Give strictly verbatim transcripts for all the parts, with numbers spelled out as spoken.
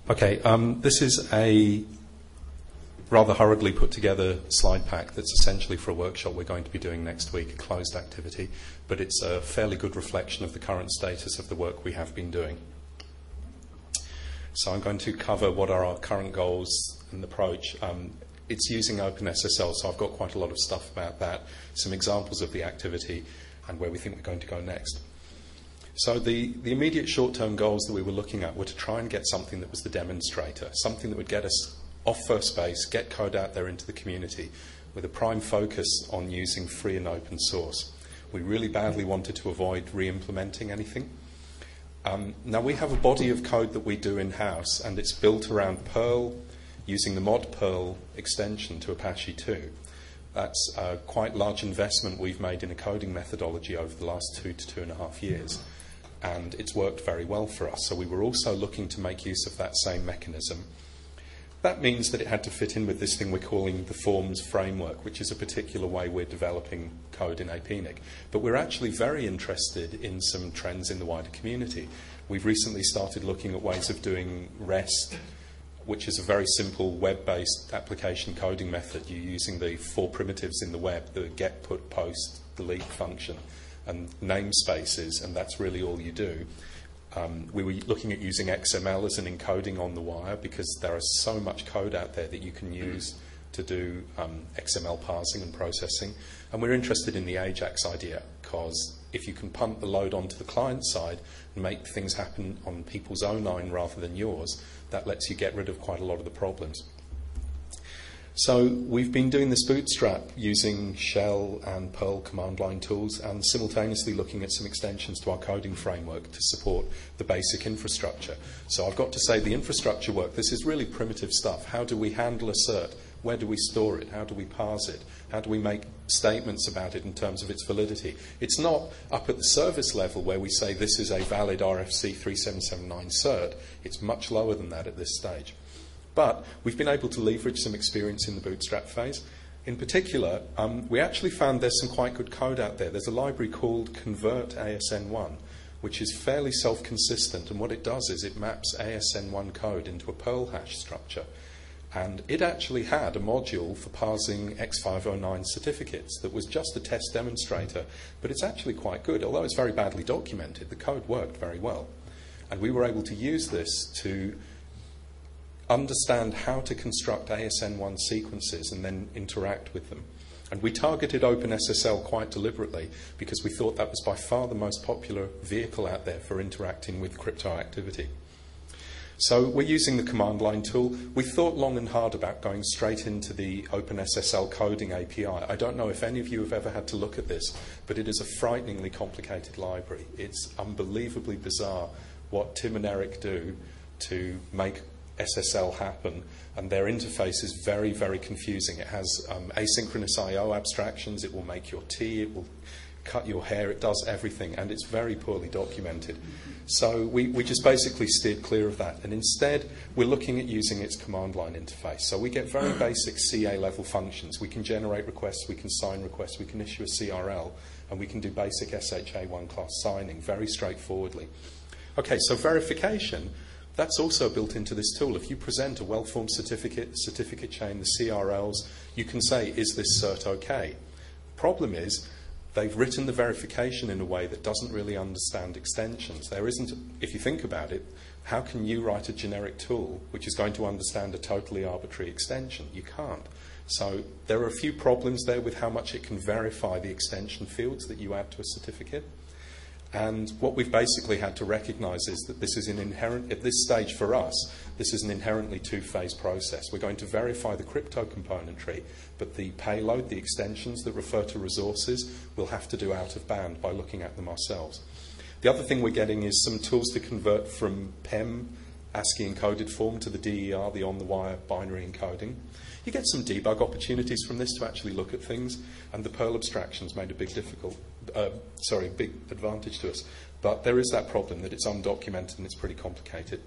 Okay, um, this is a rather hurriedly put together slide pack that's essentially for a workshop we're going to be doing next week, a closed activity, but it's a fairly good reflection of the current status of the work we have been doing. So I'm going to cover what are our current goals and approach. Um, it's using OpenSSL, so I've got quite a lot of stuff about that, some examples of the activity and where we think we're going to go next. So the, the immediate short-term goals that we were looking at were to try and get something that was the demonstrator, something that would get us off first base, get code out there into the community with a prime focus on using free and open source. We really badly wanted to avoid re-implementing anything. Um, now we have a body of code that we do in-house, and it's built around Perl, using the mod Perl extension to Apache two. That's a quite large investment we've made in a coding methodology over the last two to two and a half years, and it's worked very well for us. So we were also looking to make use of that same mechanism. That means that it had to fit in with this thing we're calling the forms framework, which is a particular way we're developing code in A P N I C. But we're actually very interested in some trends in the wider community. We've recently started looking at ways of doing REST, which is a very simple web-based application coding method. You're using the four primitives in the web, the get, put, post, delete function, and namespaces, and that's really all you do. Um, we were looking at using X M L as an encoding on the wire because there is so much code out there that you can use to do um, X M L parsing and processing. And we're interested in the Ajax idea because if you can punt the load onto the client side and make things happen on people's own line rather than yours, that lets you get rid of quite a lot of the problems. So we've been doing this bootstrap using Shell and Perl command line tools and simultaneously looking at some extensions to our coding framework to support the basic infrastructure. So I've got to say the infrastructure work, this is really primitive stuff. How do we handle a cert? Where do we store it? How do we parse it? How do we make statements about it in terms of its validity? It's not up at the service level where we say this is a valid R F C three seven seven nine cert. It's much lower than that at this stage. But we've been able to leverage some experience in the bootstrap phase. In particular, um, we actually found there's some quite good code out there. There's a library called Convert A S N one, which is fairly self-consistent. And what it does is it maps A S N one code into a Perl hash structure. And it actually had a module for parsing X five oh nine certificates that was just a test demonstrator. But it's actually quite good. Although it's very badly documented, the code worked very well. And we were able to use this to understand how to construct A S N one sequences and then interact with them. And we targeted OpenSSL quite deliberately because we thought that was by far the most popular vehicle out there for interacting with crypto activity. So we're using the command line tool. We thought long and hard about going straight into the OpenSSL coding A P I. I don't know if any of you have ever had to look at this, but it is a frighteningly complicated library. It's unbelievably bizarre what Tim and Eric do to make S S L happen, and their interface is very, very confusing. It has um, asynchronous I O abstractions, it will make your tea, it will cut your hair, it does everything, and it's very poorly documented. So we, we just basically steered clear of that, and instead we're looking at using its command line interface. So we get very basic C A level functions. We can generate requests, we can sign requests, we can issue a C R L, and we can do basic S H A one class signing very straightforwardly. Okay, so verification, that's also built into this tool. If you present a well-formed certificate, certificate chain, the C R Ls, you can say, is this cert okay? Problem is, they've written the verification in a way that doesn't really understand extensions. There isn't, if you think about it, how can you write a generic tool which is going to understand a totally arbitrary extension? You can't. So there are a few problems there with how much it can verify the extension fields that you add to a certificate. And what we've basically had to recognize is that this is an inherent, at this stage for us, this is an inherently two-phase process. We're going to verify the crypto componentry, but the payload, the extensions that refer to resources, we'll have to do out of band by looking at them ourselves. The other thing we're getting is some tools to convert from P E M, ASCII encoded form, to the D E R, the on-the-wire binary encoding. You get some debug opportunities from this to actually look at things, and the Perl abstractions made a big difficult, uh, sorry, big advantage to us. But there is that problem that it's undocumented and it's pretty complicated.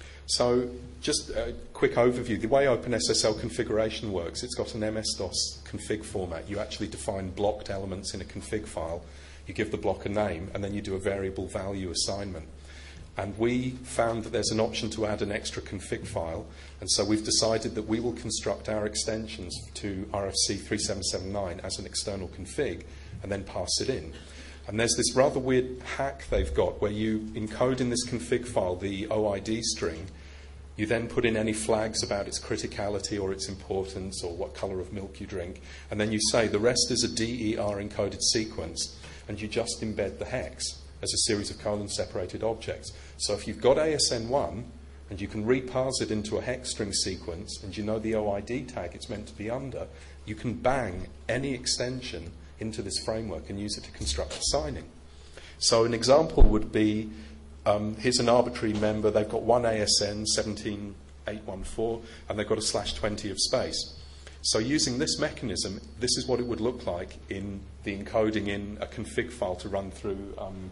So just a quick overview. The way OpenSSL configuration works, it's got an M S DOS config format. You actually define blocked elements in a config file. You give the block a name, and then you do a variable value assignment. And we found that there's an option to add an extra config file, and so we've decided that we will construct our extensions to R F C three seven seven nine as an external config and then pass it in. And there's this rather weird hack they've got where you encode in this config file the O I D string. You then put in any flags about its criticality or its importance or what colour of milk you drink, and then you say the rest is a D E R encoded sequence, and you just embed the hex as a series of colon-separated objects. So if you've got A S N one and you can reparse it into a hex string sequence and you know the O I D tag it's meant to be under, you can bang any extension into this framework and use it to construct a signing. So an example would be, um, here's an arbitrary member, they've got one A S N, seventeen eight one four, and they've got a slash twenty of space. So using this mechanism, this is what it would look like in the encoding in a config file to run through um,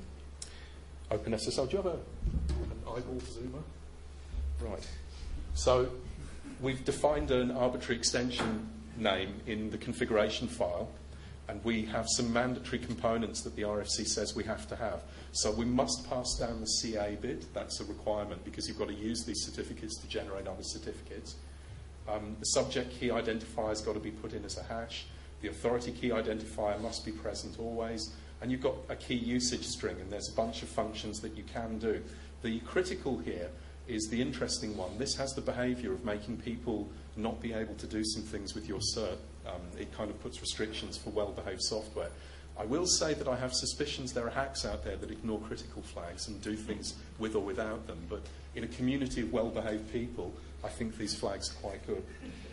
OpenSSL. Do you have a, an eyeball zoomer? Right. So we've defined an arbitrary extension name in the configuration file, and we have some mandatory components that the R F C says we have to have. So we must pass down the C A bit. That's a requirement because you've got to use these certificates to generate other certificates. Um, the subject key identifier has got to be put in as a hash. The authority key identifier must be present always. And you've got a key usage string, and there's a bunch of functions that you can do. The critical here is the interesting one. This has the behavior of making people not be able to do some things with your cert. Um, it kind of puts restrictions for well-behaved software. I will say that I have suspicions there are hacks out there that ignore critical flags and do things with or without them, but in a community of well-behaved people, I think these flags are quite good.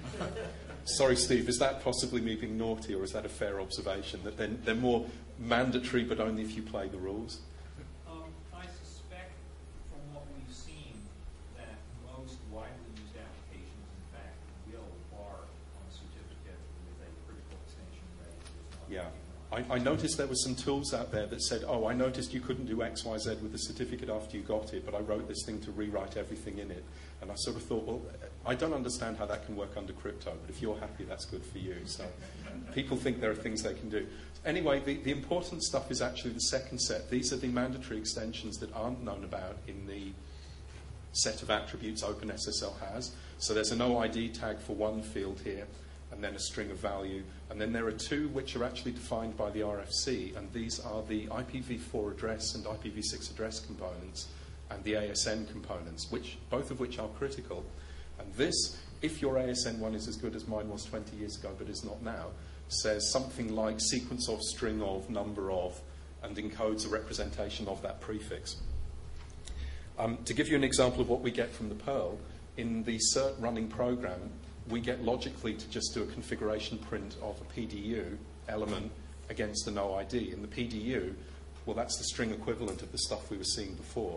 Sorry, Steve, is that possibly me being naughty, or is that a fair observation, that they're, they're more mandatory but only if you play the rules? Um, I suspect from what we've seen that most widely used applications, in fact, will bar on a certificate with a critical extension rate. Yeah. I, I noticed there were some tools out there that said, oh, I noticed you couldn't do X Y Z with the certificate after you got it, but I wrote this thing to rewrite everything in it. And I sort of thought, well, I don't understand how that can work under crypto, but if you're happy, that's good for you. So people think there are things they can do. Anyway, the, the important stuff is actually the second set. These are the mandatory extensions that aren't known about in the set of attributes OpenSSL has. So there's an O I D tag for one field here, and then a string of value. And then there are two which are actually defined by the R F C, and these are the I P v four address and I P v six address components and the A S N components, which both of which are critical. And this, if your A S N one is as good as mine was twenty years ago but is not now, says something like sequence of, string of, number of, and encodes a representation of that prefix. Um, to give you an example of what we get from the Perl, in the cert running program, we get logically to just do a configuration print of a P D U element against an O I D. And the P D U, well, that's the string equivalent of the stuff we were seeing before.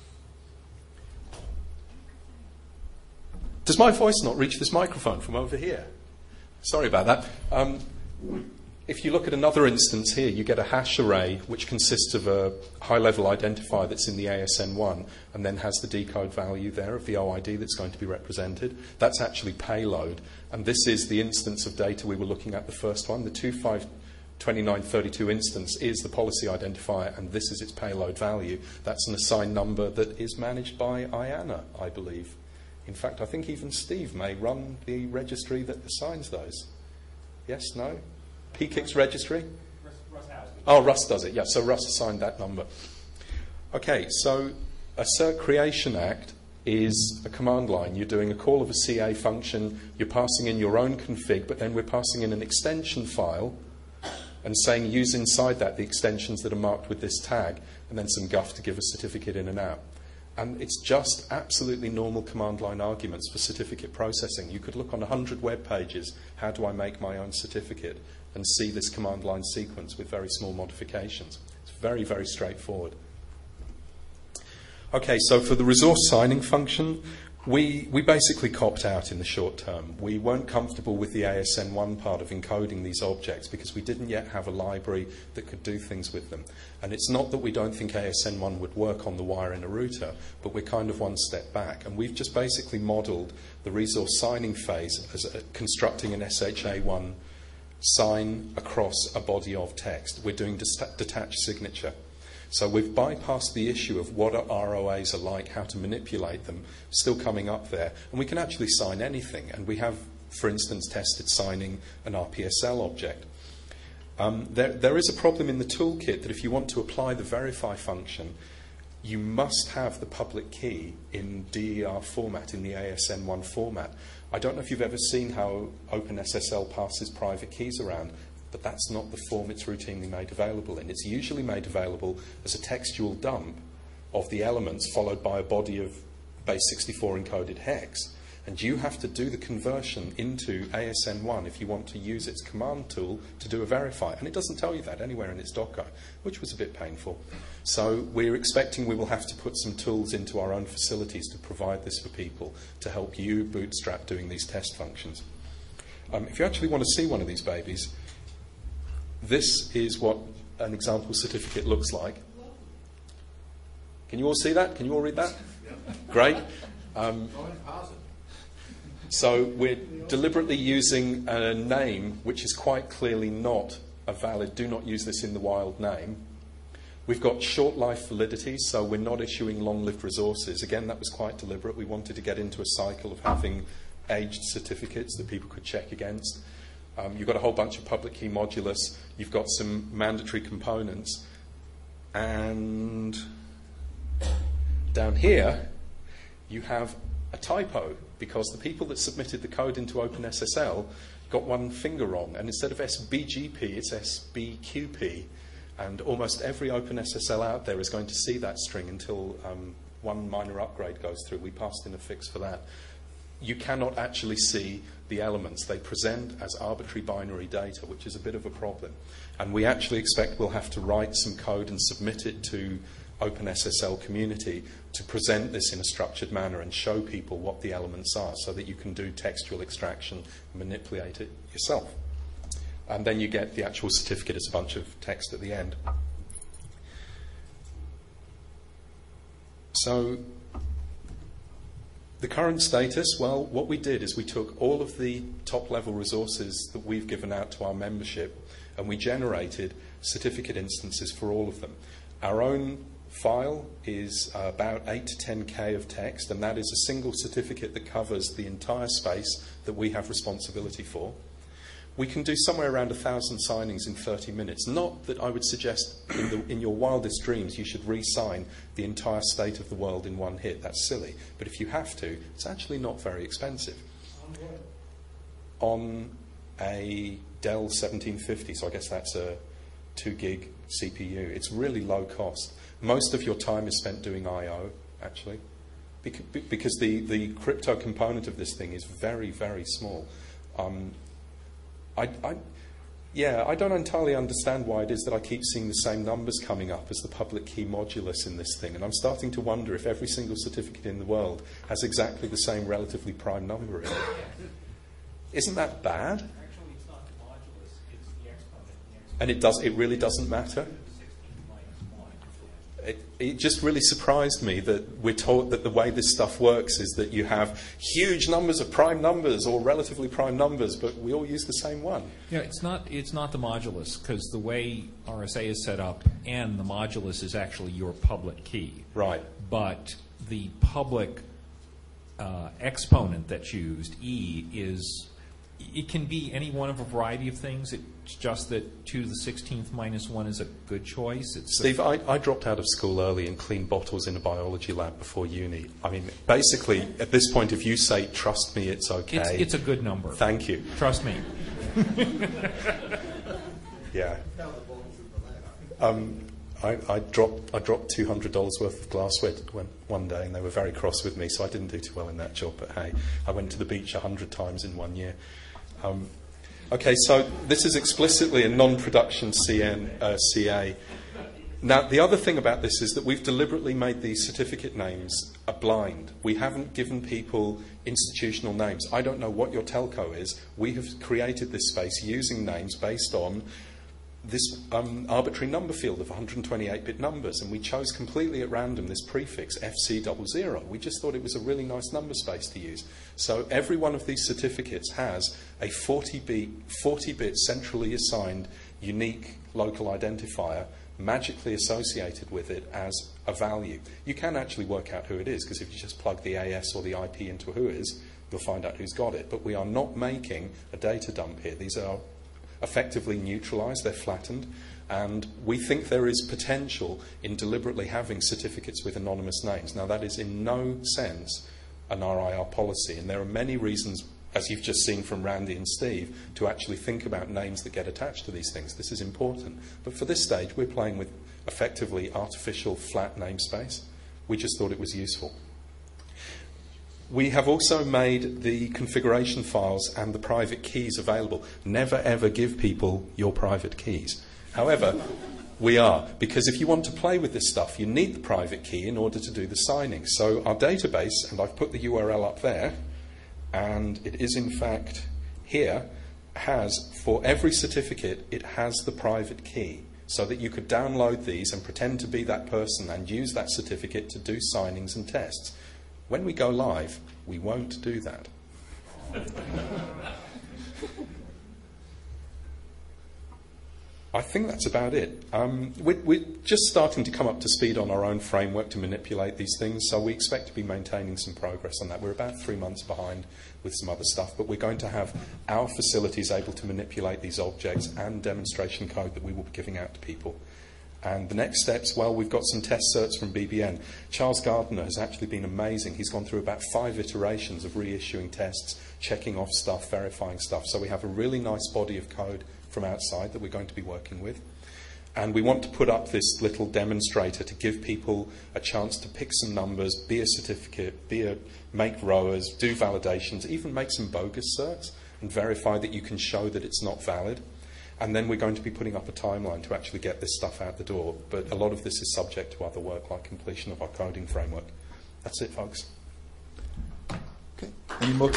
Does my voice not reach this microphone from over here? Sorry about that. Um, if you look at another instance here, you get a hash array which consists of a high-level identifier that's in the A S N one and then has the decode value there of the O I D that's going to be represented. That's actually payload. And this is the instance of data we were looking at, the first one. The two five two nine three two instance is the policy identifier, and this is its payload value. That's an assigned number that is managed by I A N A, I believe. In fact, I think even Steve may run the registry that assigns those. Yes, no? P K I C's registry? Russ, Russ has it. Oh, Russ does it. Yeah, so Russ assigned that number. Okay, so a cert creation act is a command line. You're doing a call of a C A function, you're passing in your own config, but then we're passing in an extension file and saying use inside that the extensions that are marked with this tag, and then some guff to give a certificate in and out. And it's just absolutely normal command line arguments for certificate processing. You could look on one hundred web pages, how do I make my own certificate, and see this command line sequence with very small modifications. It's very, very straightforward. Okay, so for the resource signing function, we, we basically copped out in the short term. We weren't comfortable with the A S N one part of encoding these objects because we didn't yet have a library that could do things with them. And it's not that we don't think A S N one would work on the wire in a router, but we're kind of one step back. And we've just basically modeled the resource signing phase as a, constructing an S H A one sign across a body of text. We're doing detached signature. So we've bypassed the issue of what R O As are like, how to manipulate them, still coming up there. And we can actually sign anything. And we have, for instance, tested signing an R P S L object. Um, there, there is a problem in the toolkit that if you want to apply the verify function, you must have the public key in D E R format, in the A S N one format. I don't know if you've ever seen how OpenSSL passes private keys around, but that's not the form it's routinely made available in. It's usually made available as a textual dump of the elements followed by a body of base sixty-four encoded hex. And you have to do the conversion into A S N one if you want to use its command tool to do a verify. And it doesn't tell you that anywhere in its Docker, which was a bit painful. So we're expecting we will have to put some tools into our own facilities to provide this for people to help you bootstrap doing these test functions. Um, if you actually want to see one of these babies, this is what an example certificate looks like. Can you all see that? Can you all read that? Great. Um, So we're deliberately using a name which is quite clearly not a valid, do not use this in the wild name. We've got short life validity, so we're not issuing long-lived resources. Again, that was quite deliberate. We wanted to get into a cycle of having aged certificates that people could check against. Um, you've got a whole bunch of public key modulus. You've got some mandatory components. And down here, you have a typo, because the people that submitted the code into OpenSSL got one finger wrong, and instead of S B G P, it's S B Q P, and almost every OpenSSL out there is going to see that string until um, one minor upgrade goes through. We passed in a fix for that. You cannot actually see the elements. They present as arbitrary binary data, which is a bit of a problem. And we actually expect we'll have to write some code and submit it to OpenSSL community to present this in a structured manner and show people what the elements are so that you can do textual extraction and manipulate it yourself. And then you get the actual certificate as a bunch of text at the end. So the current status, well, what we did is we took all of the top-level resources that we've given out to our membership and we generated certificate instances for all of them. Our own file is uh, about eight to ten K of text, and that is a single certificate that covers the entire space that we have responsibility for. We can do somewhere around one thousand signings in thirty minutes. Not that I would suggest in, the, in your wildest dreams you should re-sign the entire state of the world in one hit. That's silly. But if you have to, it's actually not very expensive. On a Dell seventeen fifty, so I guess that's a two gig C P U. It's really low cost. Most of your time is spent doing I O, actually, because the, the crypto component of this thing is very, very small. Um, I, I, yeah, I don't entirely understand why it is that I keep seeing the same numbers coming up as the public key modulus in this thing, and I'm starting to wonder if every single certificate in the world has exactly the same relatively prime number in it. Isn't that bad? Actually, it's not the modulus, it's the exponent. The exponent. And it does. It really doesn't matter. It, it just really surprised me that we're taught that the way this stuff works is that you have huge numbers of prime numbers or relatively prime numbers, but we all use the same one. Yeah, it's not it's not the modulus, because the way R S A is set up, and the modulus is actually your public key. Right. But the public uh, exponent that's used, E, is it can be any one of a variety of things. It's just that two to the sixteenth minus one is a good choice. It's Steve, I, I dropped out of school early and cleaned bottles in a biology lab before uni. I mean, basically, at this point, if you say, trust me, it's okay. It's, it's a good number. Thank you. Trust me. Yeah. Um, I, I dropped I dropped two hundred dollars worth of glassware one, one day, and they were very cross with me, so I didn't do too well in that job. But hey, I went to the beach one hundred times in one year. Um, okay, so this is explicitly a non-production C N, uh, C A. Now, the other thing about this is that we've deliberately made these certificate names a blind. We haven't given people institutional names. I don't know what your telco is. We have created this space using names based on this um, arbitrary number field of one hundred twenty-eight bit numbers, and we chose completely at random this prefix F C zero zero. We just thought it was a really nice number space to use. So every one of these certificates has a forty bit centrally assigned unique local identifier magically associated with it as a value. You can actually work out who it is, because if you just plug the A S or the I P into who it is, you'll find out who's got it. But we are not making a data dump here. These are effectively neutralised, they're flattened, and we think there is potential in deliberately having certificates with anonymous names. Now, that is in no sense an R I R policy, and there are many reasons, as you've just seen from Randy and Steve, to actually think about names that get attached to these things. This is important. But for this stage, we're playing with effectively artificial flat namespace. We just thought it was useful. We have also made the configuration files and the private keys available. Never ever give people your private keys. However, we are, because if you want to play with this stuff, you need the private key in order to do the signing. So our database, and I've put the U R L up there, and it is in fact here, has, for every certificate, it has the private key, so that you could download these and pretend to be that person and use that certificate to do signings and tests. When we go live, we won't do that. I think that's about it. Um, we're, we're just starting to come up to speed on our own framework to manipulate these things, so we expect to be maintaining some progress on that. We're about three months behind with some other stuff, but we're going to have our facilities able to manipulate these objects and demonstration code that we will be giving out to people. And the next steps, well, we've got some test certs from B B N. Charles Gardner has actually been amazing. He's gone through about five iterations of reissuing tests, checking off stuff, verifying stuff. So we have a really nice body of code from outside that we're going to be working with. And we want to put up this little demonstrator to give people a chance to pick some numbers, be a certificate, be a make rowers, do validations, even make some bogus certs and verify that you can show that it's not valid. And then we're going to be putting up a timeline to actually get this stuff out the door. But a lot of this is subject to other work, like completion of our coding framework. That's it, folks. Okay. Any more?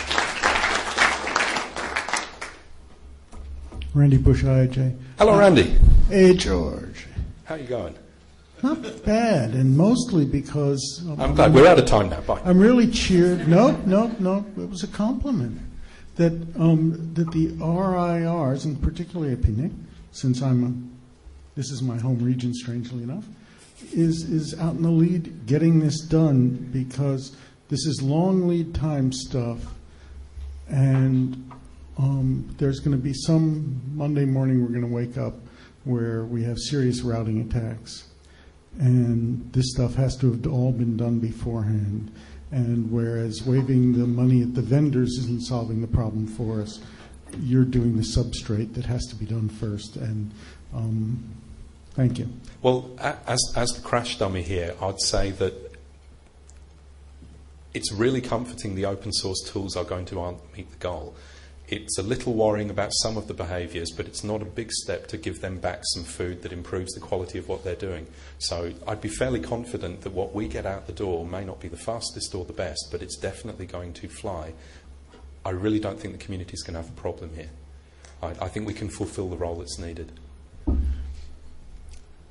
Randy Bush, I H A. Hello, Randy. Hey, George. How are you going? Not bad, and mostly because... Um, I'm glad. We're out of time now. Bye. I'm really cheered. No, no, no. It was a compliment. That um, that the R I Rs, and particularly Epinay, since I'm a, this is my home region, strangely enough, is is out in the lead getting this done, because this is long lead time stuff, and um, there's going to be some Monday morning we're going to wake up where we have serious routing attacks, and this stuff has to have all been done beforehand. And whereas waving the money at the vendors isn't solving the problem for us, you're doing the substrate that has to be done first. And um, thank you. Well, as, as the crash dummy here, I'd say that it's really comforting the open source tools are going to meet the goal. It's a little worrying about some of the behaviours, but it's not a big step to give them back some food that improves the quality of what they're doing. So I'd be fairly confident that what we get out the door may not be the fastest or the best, but it's definitely going to fly. I really don't think the community's going to have a problem here. I, I think we can fulfil the role that's needed.